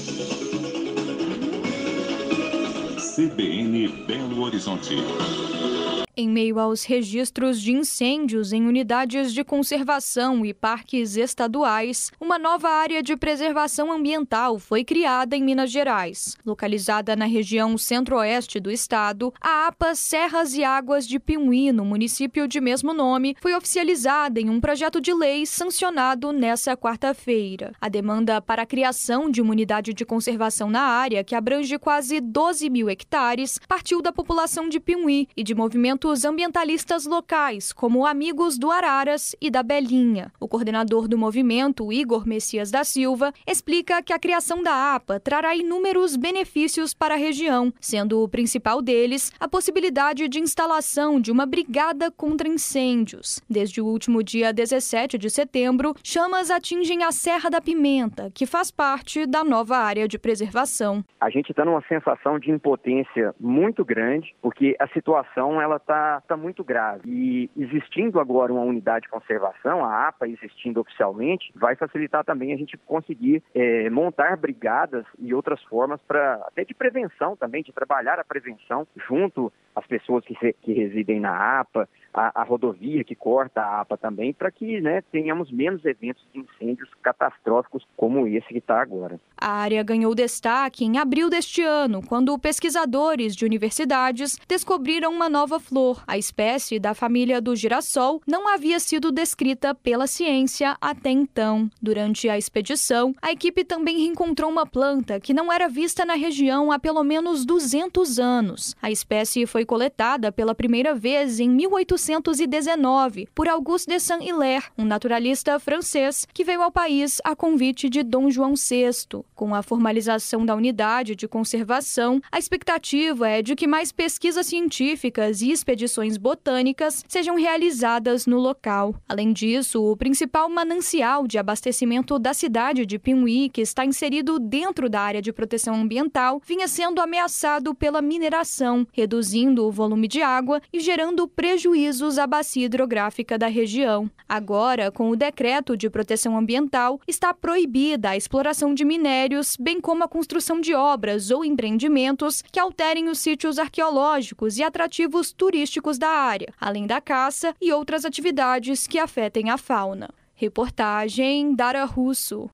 CBN Belo Horizonte. Em meio aos registros de incêndios em unidades de conservação e parques estaduais, uma nova área de preservação ambiental foi criada em Minas Gerais. Localizada na região centro-oeste do estado, a APA Serras e Águas de Piumhi, no município de mesmo nome, foi oficializada em um projeto de lei sancionado nesta quarta-feira. A demanda para a criação de uma unidade de conservação na área, que abrange quase 12 mil hectares, partiu da população de Piumhi e de movimentos ambientalistas locais, como Amigos do Araras e da Belinha. O coordenador do movimento, Igor Messias da Silva, explica que a criação da APA trará inúmeros benefícios para a região, sendo o principal deles a possibilidade de instalação de uma brigada contra incêndios. Desde o último dia 17 de setembro, chamas atingem a Serra da Pimenta, que faz parte da nova área de preservação. A gente está numa sensação de impotência muito grande, porque a situação ela está muito grave. E existindo agora uma unidade de conservação, a APA existindo oficialmente, vai facilitar também a gente conseguir montar brigadas e outras formas até de prevenção também, de trabalhar a prevenção junto às pessoas que residem na APA, a rodovia que corta a APA também, para que tenhamos menos eventos de incêndios catastróficos como esse que está agora. A área ganhou destaque em abril deste ano, quando pesquisadores de universidades descobriram uma nova flor. A espécie da família do girassol não havia sido descrita pela ciência até então. Durante a expedição, a equipe também reencontrou uma planta que não era vista na região há pelo menos 200 anos. A espécie foi coletada pela primeira vez em 1819 por Auguste de Saint-Hilaire, um naturalista francês que veio ao país a convite de Dom João VI. Com a formalização da unidade de conservação, a expectativa é de que mais pesquisas científicas e expedições botânicas sejam realizadas no local. Além disso, o principal manancial de abastecimento da cidade de Piumhi, que está inserido dentro da área de proteção ambiental, vinha sendo ameaçado pela mineração, reduzindo o volume de água e gerando prejuízos à bacia hidrográfica da região. Agora, com o decreto de proteção ambiental, está proibida a exploração de minérios, bem como a construção de obras ou empreendimentos que alterem os sítios arqueológicos e atrativos turísticos da área, além da caça e outras atividades que afetem a fauna. Reportagem Dara Russo.